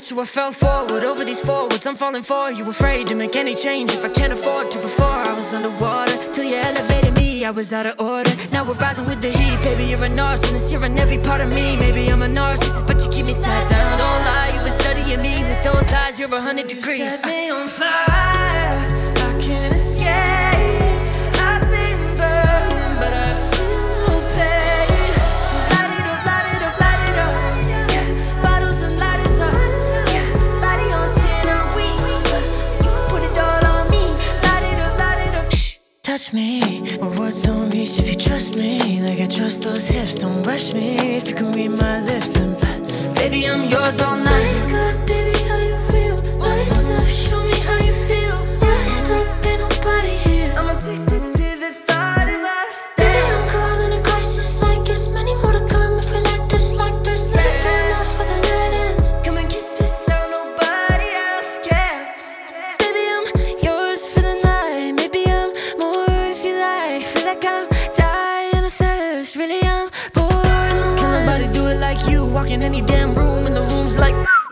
met you, I fell forward over these forwards. I'm falling for you, afraid to make any change if I can't afford to. Before I was underwater, till you elevated me, I was out of order. Now we're rising with the heat, baby, you're a narcissist. You're in every part of me, maybe I'm a narcissist, but you keep me tied down. Don't lie, you been studying me with those eyes, you're 100 degrees. You set me on fire, I can't escape. I've been burning, but I feel no pain. So light it up, light it up, light it up. Yeah, bottles and lighters up. Yeah, body on 10 and we. You can put it all on me. Light it up, light it up. Shh, touch me, where words don't reach if you trust me. Like I trust those hips, don't rush me. If you can read my lips, then baby, I'm yours all night. Wake up, baby, how you feel? Lights up, show me how you feel. Washed up, ain't nobody here. I'm addicted to the thought of us. Baby, I'm calling a crisis like it's many more to come. If we like this, let burn out for the night ends. Come and get this sound, nobody else can. Baby, I'm yours for the night. Maybe I'm more if you like. Feel like I'm dying of thirst. Really, I'm bored. Can nobody do it like you? Walk in any damn room and the room's like